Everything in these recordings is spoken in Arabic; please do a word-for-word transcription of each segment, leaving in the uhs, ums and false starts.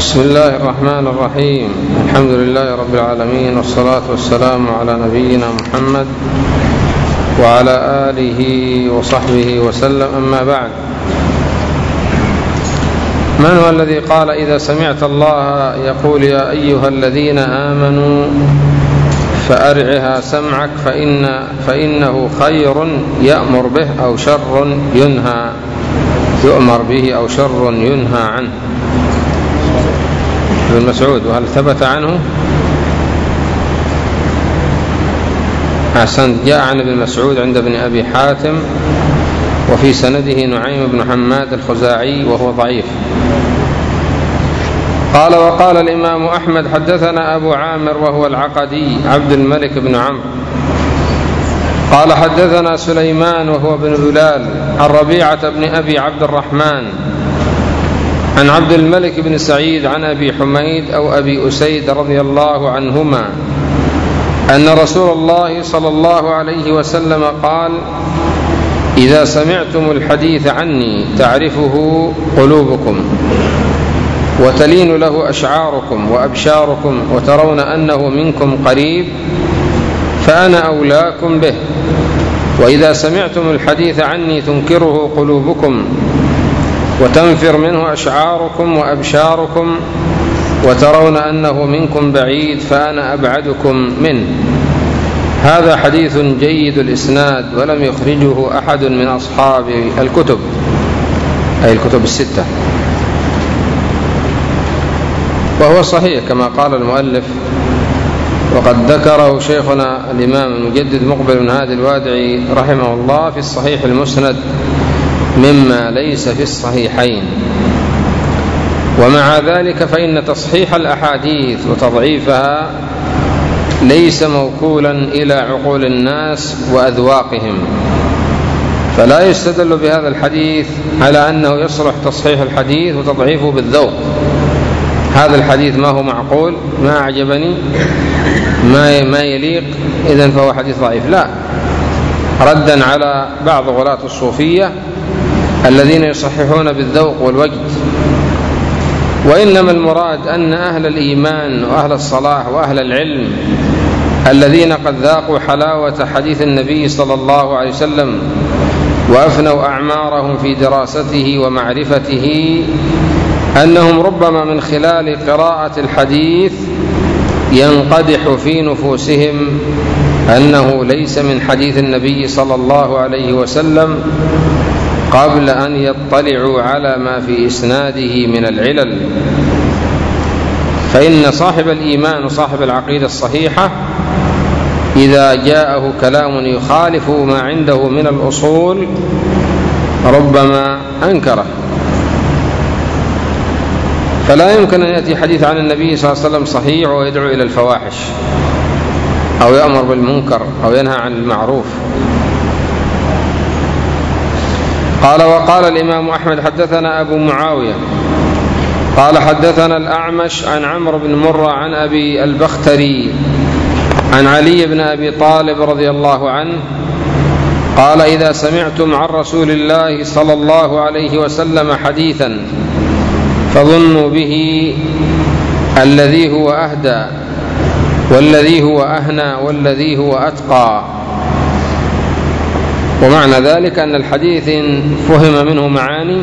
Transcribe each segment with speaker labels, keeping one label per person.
Speaker 1: بسم الله الرحمن الرحيم. الحمد لله رب العالمين، والصلاة والسلام على نبينا محمد وعلى آله وصحبه وسلم، أما بعد. من هو الذي قال إذا سمعت الله يقول يا أيها الذين آمنوا فأرعها سمعك فإن فإنه خير يأمر به أو شر ينهى يؤمر به أو شر ينهى عنه؟ ابن مسعود. وهل ثبت عنه؟ أحسنت. جاء عن ابن مسعود عند ابن أبي حاتم، وفي سنده نعيم بن حماد الخزاعي وهو ضعيف. قال وقال الإمام أحمد حدثنا أبو عامر وهو العقدي عبد الملك بن عمرو قال حدثنا سليمان وهو بن بلال عن ربيعة بن أبي عبد الرحمن عن عبد الملك بن سعيد عن أبي حميد أو أبي أسيد رضي الله عنهما أن رسول الله صلى الله عليه وسلم قال إذا سمعتم الحديث عني تعرفه قلوبكم وتلين له أشعاركم وأبشاركم وترون أنه منكم قريب فأنا أولاكم به. وإذا سمعتم الحديث عني تنكره قلوبكم وتنفر منه أشعاركم وأبشاركم وترون أنه منكم بعيد فأنا أبعدكم منه. هذا حديث جيد الإسناد ولم يخرجه أحد من أصحاب الكتب، أي الكتب الستة، وهو صحيح كما قال المؤلف. وقد ذكره شيخنا الإمام المجدد مقبل بن هادي الوادعي رحمه الله في الصحيح المسند مما ليس في الصحيحين. ومع ذلك فإن تصحيح الأحاديث وتضعيفها ليس موكولا إلى عقول الناس وأذواقهم، فلا يستدل بهذا الحديث على أنه يصلح تصحيح الحديث وتضعيفه بالذوق. هذا الحديث ما هو معقول، ما أعجبني، ما ما يليق، إذن فهو حديث ضعيف. لا، ردا على بعض غلاة الصوفية الذين يصححون بالذوق والوجد. وإنما المراد أن أهل الإيمان وأهل الصلاح وأهل العلم الذين قد ذاقوا حلاوة حديث النبي صلى الله عليه وسلم وأفنوا أعمارهم في دراسته ومعرفته أنهم ربما من خلال قراءة الحديث ينقدح في نفوسهم أنه ليس من حديث النبي صلى الله عليه وسلم قبل أن يطلعوا على ما في إسناده من العلل. فإن صاحب الإيمان وصاحب العقيدة الصحيحة إذا جاءه كلام يخالف ما عنده من الأصول ربما أنكره. فلا يمكن أن يأتي حديث عن النبي صلى الله عليه وسلم صحيح ويدعو إلى الفواحش أو يأمر بالمنكر أو ينهى عن المعروف. قال وقال الإمام أحمد حدثنا أبو معاوية قال حدثنا الأعمش عن عمرو بن مرة عن أبي البختري عن علي بن أبي طالب رضي الله عنه قال إذا سمعتم عن رسول الله صلى الله عليه وسلم حديثا فظنوا به الذي هو أهدى والذي هو أهنى والذي هو أتقى. ومعنى ذلك أن الحديث فهم منه معاني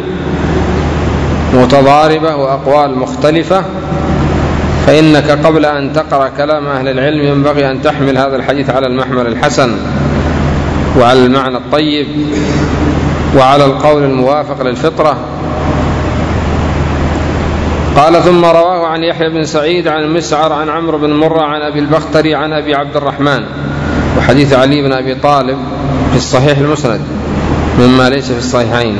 Speaker 1: متضاربة وأقوال مختلفة، فإنك قبل أن تقرأ كلام أهل العلم ينبغي أن تحمل هذا الحديث على المحمل الحسن وعلى المعنى الطيب وعلى القول الموافق للفطرة. قال ثم رواه عن يحيى بن سعيد عن مسعر عن عمرو بن مرة عن أبي البختري عن أبي عبد الرحمن. وحديث علي بن أبي طالب في الصحيح المسند مما ليس في الصحيحين.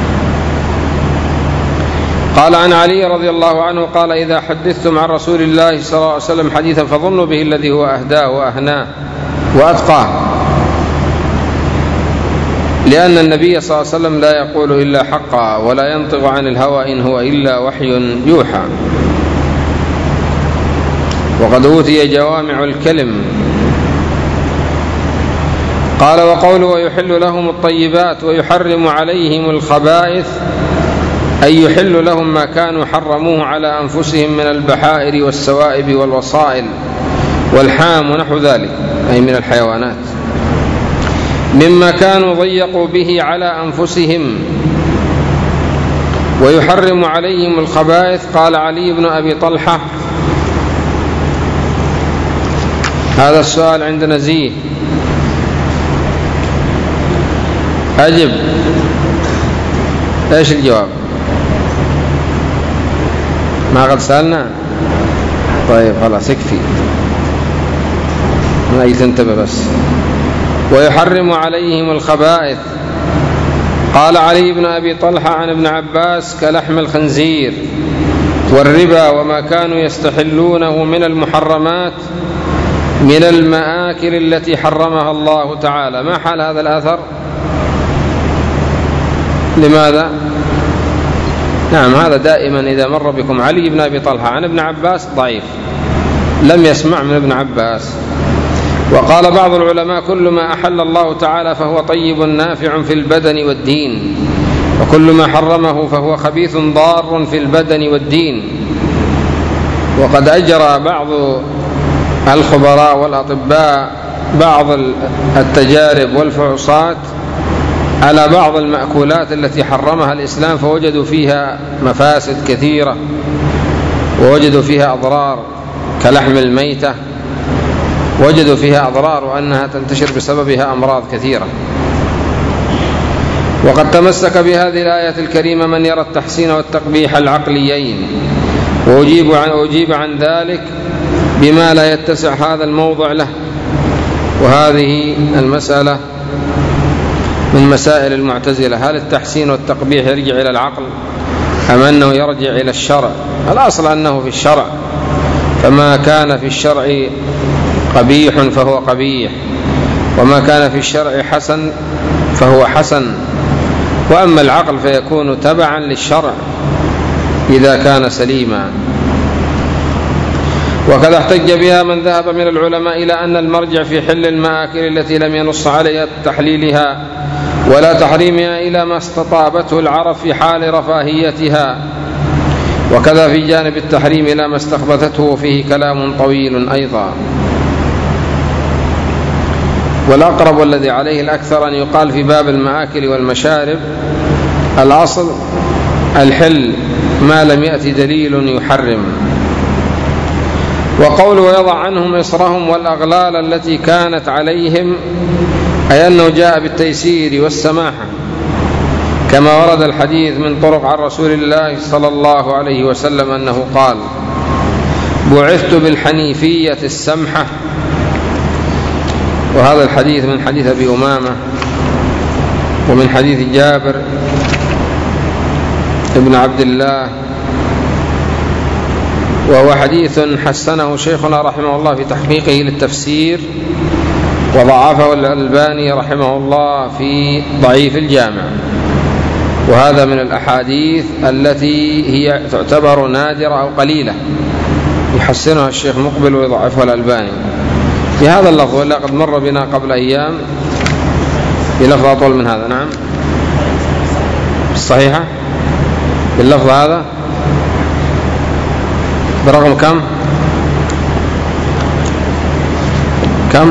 Speaker 1: قال عن علي رضي الله عنه قال إذا حدثتم عن رسول الله صلى الله عليه وسلم حديثا فظنوا به الذي هو أهداه وأهناه وأتقاه، لأن النبي صلى الله عليه وسلم لا يقول إلا حقا ولا ينطق عن الهوى إن هو إلا وحي يوحى، وقد أوتي جوامع الكلم. قال وقوله ويحل لهم الطيبات ويحرم عليهم الخبائث أي يحل لهم ما كانوا حرموه على أنفسهم من البحائر والسوائب والوصائل والحام ونحو ذلك، أي من الحيوانات، مما كانوا ضيقوا به على أنفسهم، ويحرم عليهم الخبائث. قال علي بن أبي طلحة: هذا السؤال عند نزيه، أجب. إيش الجواب؟ ما قد سألنا؟ طيب خلاص يكفي، ما يتنتبه بس. ويحرم عليهم الخبائث. قال علي بن أبي طلحة عن ابن عباس: كلحم الخنزير والربا وما كانوا يستحلونه من المحرمات من المآكل التي حرمها الله تعالى. ما حال هذا الأثر؟ لماذا؟ نعم، هذا دائما إذا مر بكم علي بن أبي طلحة عن ابن عباس ضعيف، لم يسمع من ابن عباس. وقال بعض العلماء: كل ما أحل الله تعالى فهو طيب نافع في البدن والدين، وكل ما حرمه فهو خبيث ضار في البدن والدين. وقد أجرى بعض الخبراء والأطباء بعض التجارب والفحوصات على بعض المأكولات التي حرمها الإسلام، فوجدوا فيها مفاسد كثيرة، ووجدوا فيها أضرار كلحم الميتة، وجدوا فيها أضرار وأنها تنتشر بسببها أمراض كثيرة. وقد تمسك بهذه الآية الكريمة من يرى التحسين والتقبيح العقليين، وأجيب عن, أجيب عن ذلك بما لا يتسع هذا الموضع له. وهذه المسألة من مسائل المعتزلة: هل التحسين والتقبيح يرجع إلى العقل أم أنه يرجع إلى الشرع؟ الأصل أنه في الشرع، فما كان في الشرع قبيح فهو قبيح، وما كان في الشرع حسن فهو حسن. وأما العقل فيكون تبعا للشرع إذا كان سليما. وكذا احتج بها من ذهب من العلماء إلى أن المرجع في حل المآكل التي لم ينص عليها تحليلها ولا تحريمها إلى ما استطابته العرب في حال رفاهيتها، وكذا في جانب التحريم إلى ما استخبثته، فيه كلام طويل أيضا. والأقرب والذي عليه الأكثر أن يقال في باب المآكل والمشارب: الأصل الحل ما لم يأتي دليل يحرم. وقوله: ويضع عنهم إصرهم والأغلال التي كانت عليهم، أي أنه جاء بالتيسير والسماحة، كما ورد الحديث من طرق عن رسول الله صلى الله عليه وسلم أنه قال: بعثت بالحنيفية السمحة. وهذا الحديث من حديث أبي أمامة ومن حديث جابر ابن عبد الله، وهو حديث حسنه شيخنا رحمه الله في تحقيقه للتفسير، وضعفه الألباني رحمه الله في ضعيف الجامع. وهذا من الأحاديث التي هي تعتبر نادرة أو قليلة، يحسنها الشيخ مقبل ويضعفها الألباني في هذا اللفظ، ولا قد مر بنا قبل أيام بلفظ أطول من هذا. نعم، الصحيحة باللفظ هذا برقم كم كم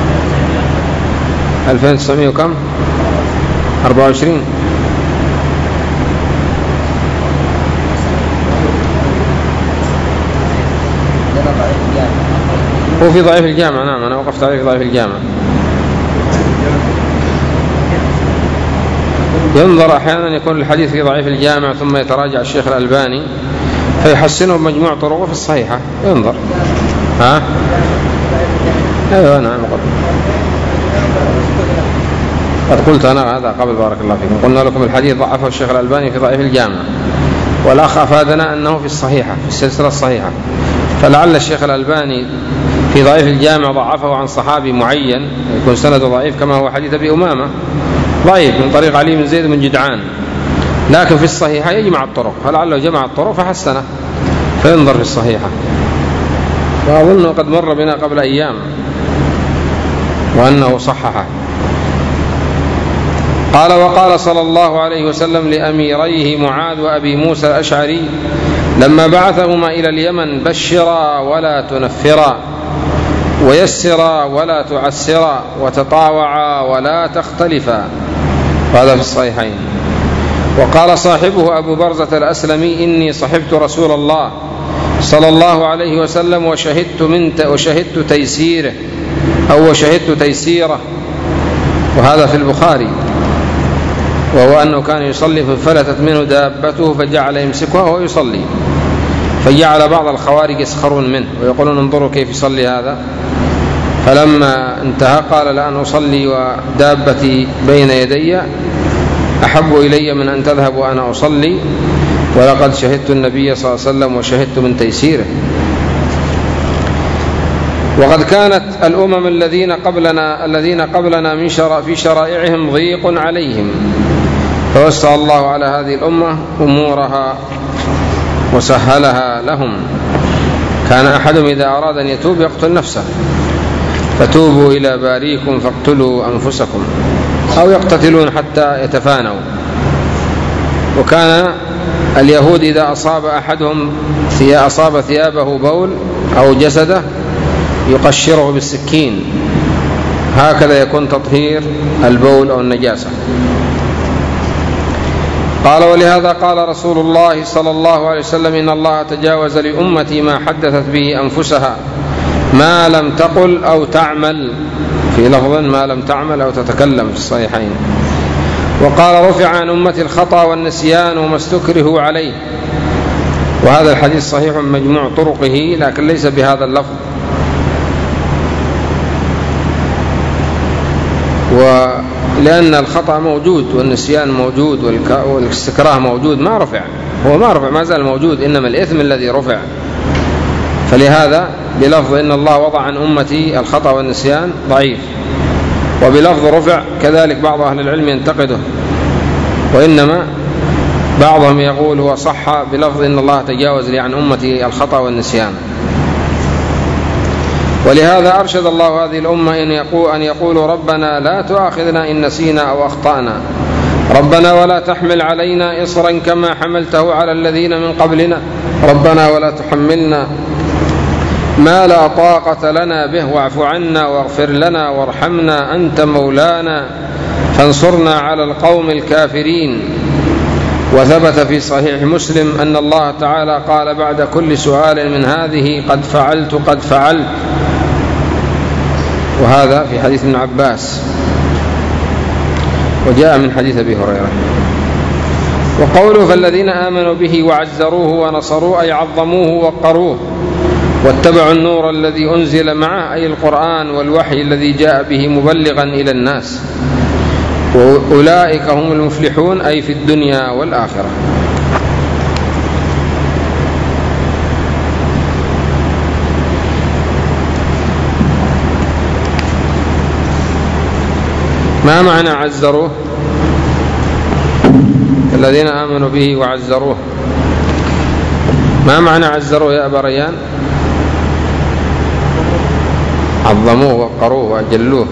Speaker 1: ألفين وتسعمائة وكم أربعة وعشرين. هو في ضعيف الجامع. نعم، أنا وقفت عليه في ضعيف الجامع. ينظر أحيانا يكون الحديث في ضعيف الجامع ثم يتراجع الشيخ الألباني فيحسنه بمجموع طرقه في الصحيحة، ينظر. ها ايوه نعم، قد قلت أنا هذا قبل، بارك الله فيكم. قلنا لكم الحديث ضعفه الشيخ الألباني في ضعيف الجامع، والأخ أفادنا أنه في الصحيحة في السلسلة الصحيحة، فلعل الشيخ الألباني في ضعيف الجامع ضعفه عن صحابي معين يكون سنده ضعيف، كما هو حديث أبي أمامة ضعيف من طريق علي بن زيد بن جدعان، لكن في الصحيحة يجمع الطرق، فلعله جمع الطرق فحسنه، فينظر في الصحيحة. وأظن قد مر بنا قبل أيام وأنه صححه. قال: وقال صلى الله عليه وسلم لأميريه معاذ وأبي موسى الأشعري لما بعثهما إلى اليمن: بشرا ولا تنفرا، ويسرا ولا تعسرا، وتطاوعا ولا تختلفا. هذا في الصحيحين. وقال صاحبه أبو برزة الأسلمي: إني صحبت رسول الله صلى الله عليه وسلم وشهدت, من وشهدت تيسيره أو وشهدت تيسيره. وهذا في البخاري. وهو أنه كان يصلي فانفلتت منه دابته فجعل يمسكها وهو يصلي، فجعل بعض الخوارج يسخرون منه ويقولون: انظروا كيف يصلي هذا. فلما انتهى قال: لأن أصلي ودابتي بين يدي أحب إلي من أن تذهب وأنا أصلي، ولقد شهدت النبي صلى الله عليه وسلم وشهدت من تيسيره. وقد كانت الأمم الذين قبلنا الذين قبلنا من شرع في شرائعهم ضيق عليهم، فوسع الله على هذه الأمة أمورها وسهلها لهم. كان أحدهم إذا أراد أن يتوب يقتل نفسه، فتوبوا إلى باريكم فاقتلوا أنفسكم، أو يقتتلون حتى يتفانوا. وكان اليهود إذا أصاب أحدهم أصاب ثيابه بول أو جسده يقشره بالسكين، هكذا يكون تطهير البول أو النجاسة. قال: ولهذا قال رسول الله صلى الله عليه وسلم: إن الله تجاوز لأمتي ما حدثت به أنفسها ما لم تقل أو تعمل، في لفظ ما لم تعمل أو تتكلم في الصحيحين. وقال: رفع عن أمتي الخطأ والنسيان وما استكرهوا عليه. وهذا الحديث صحيح مجموع طرقه، لكن ليس بهذا اللفظ. ولأن الخطأ موجود والنسيان موجود والاستكراه موجود، ما رفع، هو ما رفع، ما زال موجود، إنما الإثم الذي رفع. فلهذا بلفظ إن الله وضع عن أمتي الخطأ والنسيان ضعيف، وبلفظ رفع كذلك بعض أهل العلم ينتقده، وإنما بعضهم يقول هو صح بلفظ إن الله تجاوز لي عن أمتي الخطأ والنسيان. ولهذا أرشد الله هذه الأمة إن يقول أن يقولوا: ربنا لا تؤاخذنا إن نسينا أو أخطأنا، ربنا ولا تحمل علينا إصرا كما حملته على الذين من قبلنا، ربنا ولا تحملنا ما لا طاقة لنا به، واعف عنا واغفر لنا وارحمنا أنت مولانا فانصرنا على القوم الكافرين. وثبت في صحيح مسلم أن الله تعالى قال بعد كل سؤال من هذه: قد فعلت قد فعلت. وهذا في حديث ابن عباس، وجاء من حديث أبي هريرة. وقوله: فالذين آمنوا به وعزروه ونصروه، أي عظموه ووقروه واتبعوا النور الذي أنزل معه، أي القرآن والوحي الذي جاء به مبلغا إلى الناس. وأولئك هم المفلحون، أي في الدنيا والآخرة. ما معنى عزروه؟ الذين آمنوا به وعزروه، ما معنى عزروه يا أبا ريان؟ عظموه وقروه وأجلوه.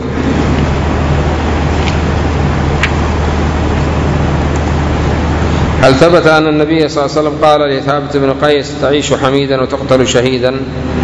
Speaker 1: هل ثبت أن النبي صلى الله عليه وسلم قال لثابت بن قيس: تعيش حميدا وتقتل شهيدا؟